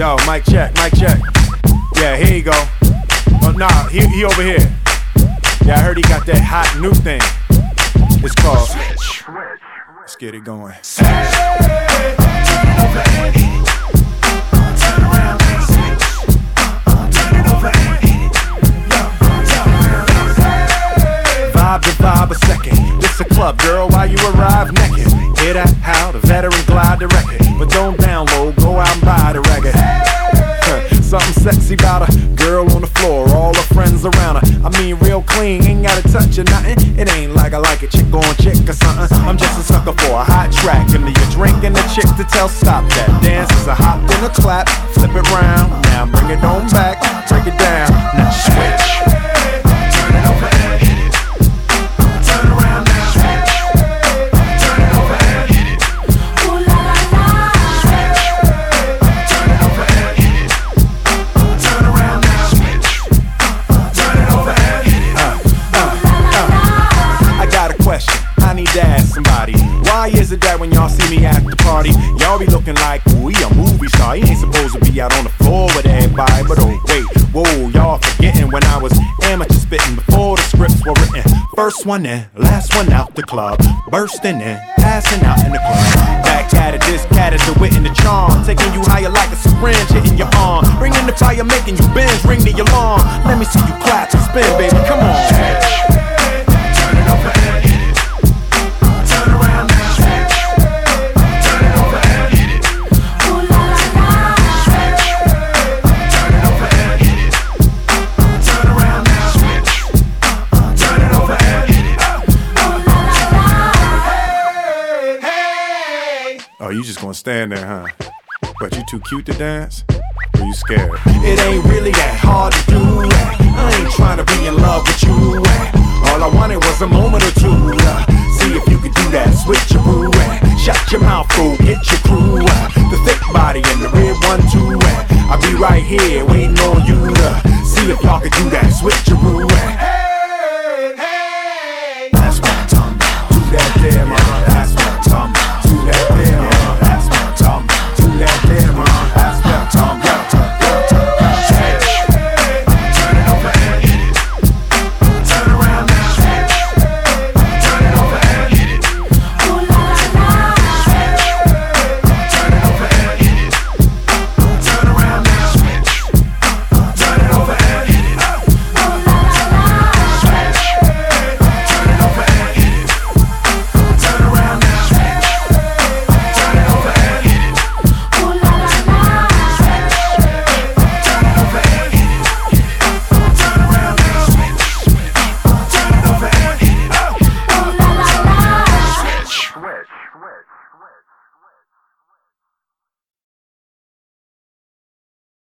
Yo, mic check, mic check. Yeah, here you go. Oh, nah, he over here. Yeah, I heard he got that hot new thing. It's called Switch. Let's get it going. Hey, turn it over and hit it. Turn around and switch. Turn it over and hit it. Turn around and switch. Vibe to vibe a second. This a club, girl, while you arrive naked. Hear that? How the veteran glide the record. But don't download, go out and buy the record. Something sexy about a girl on the floor, all her friends around her. I mean real clean, ain't gotta touch or nothing. It ain't like I like a chick on chick or something. I'm just a sucker for a hot track. Give me a drink and a chick to tell stop that. Dance is a hop and a clap, flip it round. Now bring it on back, break it down. Now switch. Turn it over and hit it. Turn around and switch. Turn it over and hit it. Ooh la la la. Switch. Turn it over and hit it. Turn around and switch. Turn it over and hit it. I got a question, I need to ask somebody. Why is it that when y'all see me at the party, y'all be looking like, ooh, he a movie star? He ain't supposed to be out on the floor with everybody. But oh wait, whoa, y'all forgetting when I was amateur spitting before the scripts were written. First one in, last one out the club, bursting in, passing out in the club. Back at it, this cat is the wit and the charm, taking you higher like a syringe hitting your arm, bringing the fire, making you bend, ring the alarm. Let me see you clap and spin, baby, come on. Turn it over and hit it. Turn around and switch. Turn it over and hit it. Ooh la la la. Switch. Turn it over and hit it. Turn around and switch. Turn it over and hit it. Ooh la la la. Hey. Oh, you just gonna stand there, huh? But you too cute to dance? Or you scared? It ain't really that hard to do. I ain't trying to be in love with you. All I wanted was a moment or two. See if you could do that switcheroo. Shut your mouth, fool, get your crew. The thick body and the red one too. I'll be right here waiting on you to see if y'all could do that switcheroo.